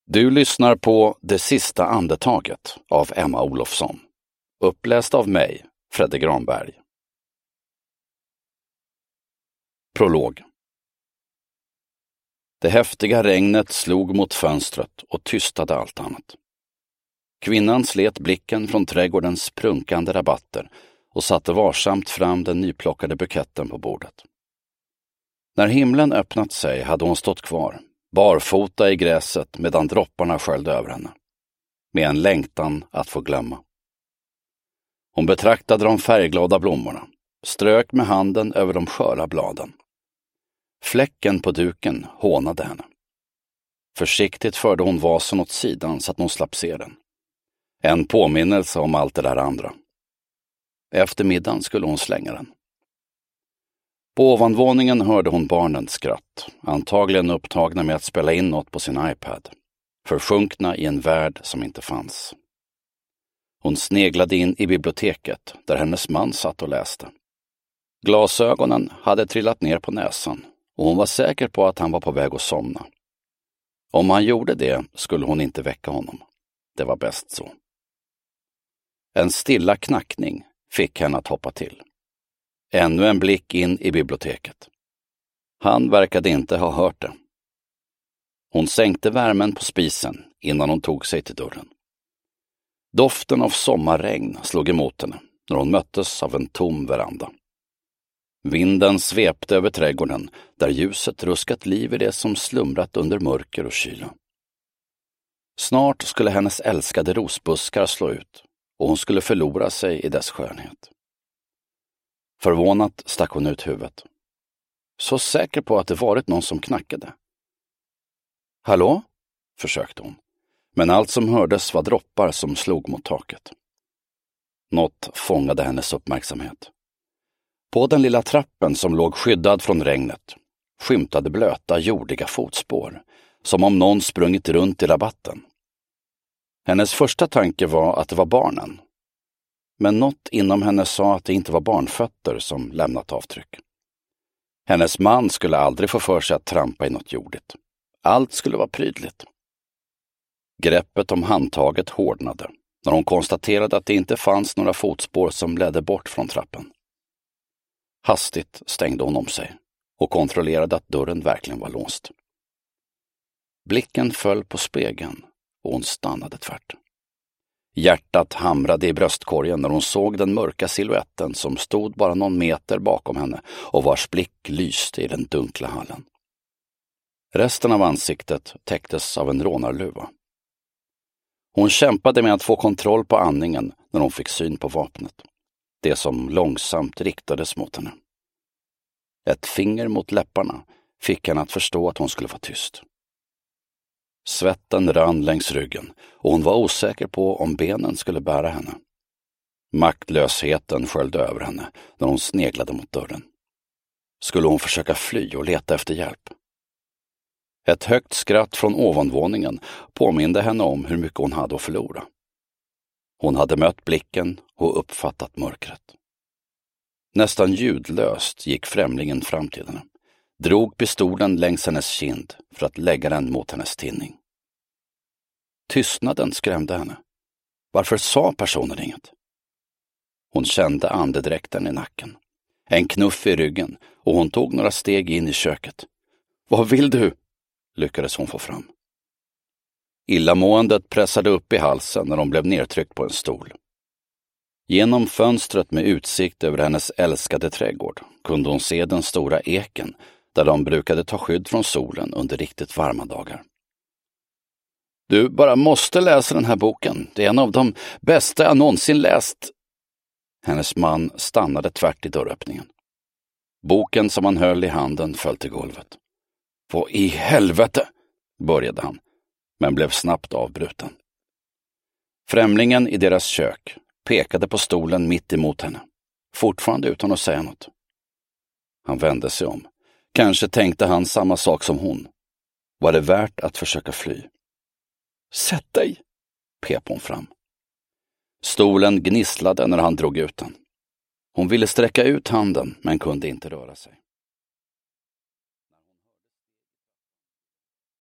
Du lyssnar på Det sista andetaget av Emma Olofsson. Uppläst av mig, Fredde Granberg. Prolog. Det häftiga regnet slog mot fönstret och tystade allt annat. Kvinnan slet blicken från trädgårdens prunkande rabatter och satte varsamt fram den nyplockade buketten på bordet. När himlen öppnat sig hade hon stått kvar, barfota i gräset medan dropparna sköljde över henne, med en längtan att få glömma. Hon betraktade de färgglada blommorna, strök med handen över de sköra bladen. Fläcken på duken hånade henne. Försiktigt förde hon vasen åt sidan så att hon slapp se den. En påminnelse om allt det där andra. Efter middagen skulle hon slänga den. På ovanvåningen hörde hon barnens skratt, antagligen upptagna med att spela in något på sin iPad, försjunkna i en värld som inte fanns. Hon sneglade in i biblioteket där hennes man satt och läste. Glasögonen hade trillat ner på näsan och hon var säker på att han var på väg att somna. Om han gjorde det skulle hon inte väcka honom. Det var bäst så. En stilla knackning fick henne att hoppa till. Ännu en blick in i biblioteket. Han verkade inte ha hört det. Hon sänkte värmen på spisen innan hon tog sig till dörren. Doften av sommarregn slog emot henne när hon möttes av en tom veranda. Vinden svepte över trädgården där ljuset ruskat liv i det som slumrat under mörker och kyla. Snart skulle hennes älskade rosbuskar slå ut och hon skulle förlora sig i dess skönhet. Förvånat stack hon ut huvudet. Så säker på att det varit någon som knackade. Hallå? Försökte hon. Men allt som hördes var droppar som slog mot taket. Något fångade hennes uppmärksamhet. På den lilla trappen som låg skyddad från regnet skymtade blöta, jordiga fotspår, som om någon sprungit runt i rabatten. Hennes första tanke var att det var barnen. Men något inom henne sa att det inte var barnfötter som lämnat avtryck. Hennes man skulle aldrig få för sig att trampa i något jordigt. Allt skulle vara prydligt. Greppet om handtaget hårdnade när hon konstaterade att det inte fanns några fotspår som ledde bort från trappen. Hastigt stängde hon om sig och kontrollerade att dörren verkligen var låst. Blicken föll på spegeln och hon stannade tvärt. Hjärtat hamrade i bröstkorgen när hon såg den mörka siluetten som stod bara någon meter bakom henne och vars blick lyste i den dunkla hallen. Resten av ansiktet täcktes av en rånarluva. Hon kämpade med att få kontroll på andningen när hon fick syn på vapnet. Det som långsamt riktades mot henne. Ett finger mot läpparna fick henne att förstå att hon skulle vara tyst. Svetten rann längs ryggen och hon var osäker på om benen skulle bära henne. Maktlösheten sköljde över henne när hon sneglade mot dörren. Skulle hon försöka fly och leta efter hjälp? Ett högt skratt från ovanvåningen påminde henne om hur mycket hon hade att förlora. Hon hade mött blicken och uppfattat mörkret. Nästan ljudlöst gick främlingen fram till henne. Drog pistolen längs hennes kind för att lägga den mot hennes tinning. Tystnaden skrämde henne. Varför sa personen inget? Hon kände andedräkten i nacken. En knuff i ryggen och hon tog några steg in i köket. Vad vill du? Lyckades hon få fram. Illamåendet pressade upp i halsen när hon blev nedtryckt på en stol. Genom fönstret med utsikt över hennes älskade trädgård kunde hon se den stora eken där de brukade ta skydd från solen under riktigt varma dagar. Du bara måste läsa den här boken. Det är en av de bästa jag någonsin läst. Hennes man stannade tvärt i dörröppningen. Boken som han höll i handen föll till golvet. Vad i helvete, började han, men blev snabbt avbruten. Främlingen i deras kök pekade på stolen mitt emot henne, fortfarande utan att säga något. Han vände sig om. Kanske tänkte han samma sak som hon. Var det värt att försöka fly? Sätt dig, pep hon fram. Stolen gnisslade när han drog ut den. Hon ville sträcka ut handen men kunde inte röra sig.